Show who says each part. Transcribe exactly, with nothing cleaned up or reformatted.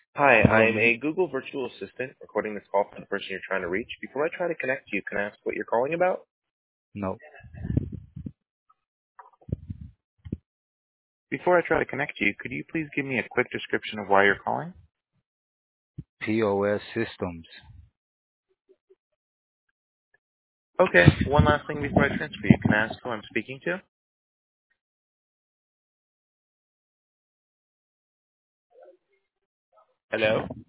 Speaker 1: Hi,
Speaker 2: Hello,
Speaker 1: I'm
Speaker 2: Mr.
Speaker 1: a Google virtual assistant recording this call for the person you're trying to reach. Before I try to connect you, can I ask what you're calling about?
Speaker 2: No,
Speaker 1: Before I try to connect you, could you please give me a quick description of why you're calling?
Speaker 2: P O S systems.
Speaker 1: Okay, one last thing before I transfer you. Can I ask who I'm speaking to? Hello?